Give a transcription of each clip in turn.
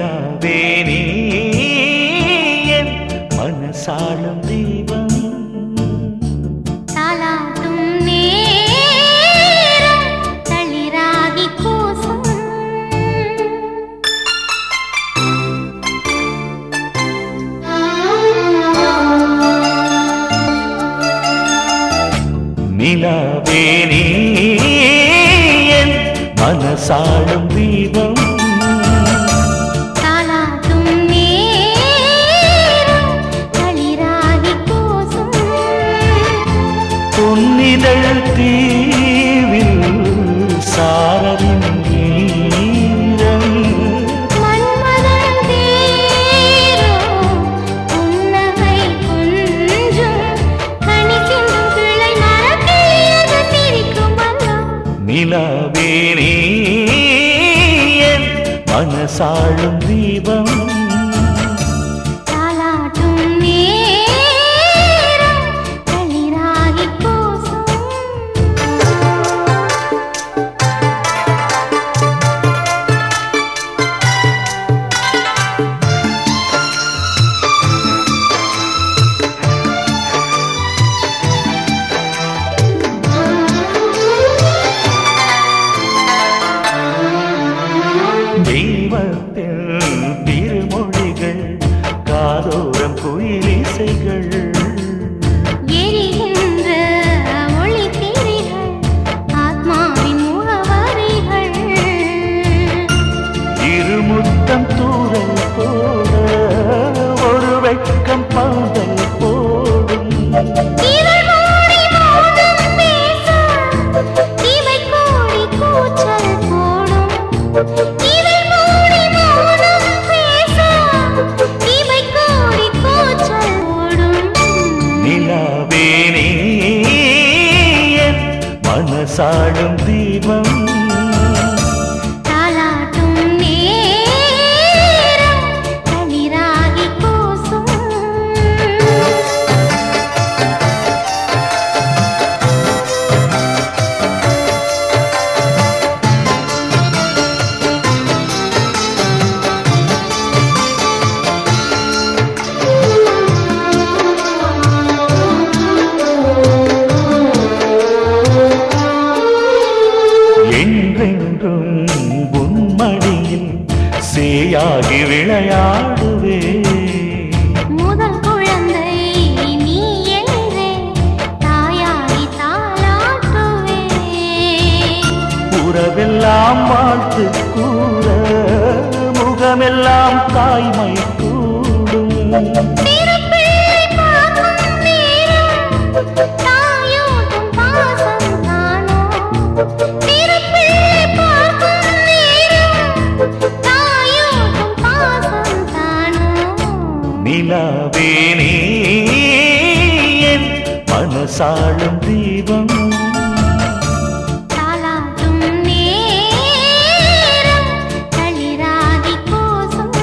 நிலாவே நீ என் மனசாளும் தீபம் தாலாட்டும் நேரம் தளிராகி கூசும் நிலாவே நீ என் மனசாளும் தீபம் பொன்னிதழ் தீவில் சாரலின் ஈரம் மன்மதன் தீரோ புன்னகை கொஞ்சும் கனி சிந்தும் கிளை மரக்கிளியது சிரிக்கும் வண்ணம் நிலாவே நீ என் மனசாளும் தீபம் தெய்வத்தின் திருமொழிகள் காதோரம் குயிலிசைகள் எரிகின்ற ஒளி திரிகள் ஆத்மாவின் முகவரிகள் இருமுத்தம் தூரல் போட ஒரு வெட்கம் பந்தல் போடும் இவள் மூடி மௌனம் பேச இவை கோடி கூச்சல் போடும் இவள் மூடி மௌனம் பேச இவை கோடி கூச்சல் போடும் நிலாவே நீ என் மனசாளும் தீபம் தாலாட்டும் நேரம் தளிராகி கூசும் என்றென்றும் உன்மடியில் சேயாகி விளையாடுவே முதல் குழந்தை நீ என்றே தாயாகி தாலாட்டுவே உறவெல்லாம் வாழ்த்து கூற முகமெல்லாம் தாய்மை கூடும் திருப்பிள்ளை பார்க்கும் நேரம் தாயோடும் பாசம் தானோ திருப்பிள்ளை பார்க்கும் நேரம் தாயோடும் பாசம் தானோ நிலாவே நீ என் மனசாளும் தீபம் தாலாட்டும் நேரம் தளிராகி கூசும்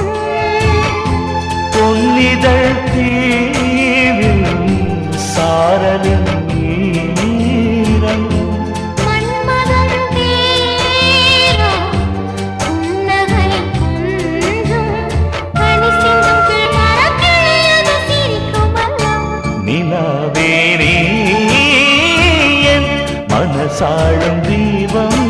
பொன்னிதழ் தீவில் சாரலின் ஈரம் மன்மதன் தீரோ புன்னகை கொஞ்சும் கனி சிந்தும் கிளை மரக்கிளியது சிரிக்கும் வண்ணம் நிலாவே நீ என் மனசாளும் தீபம்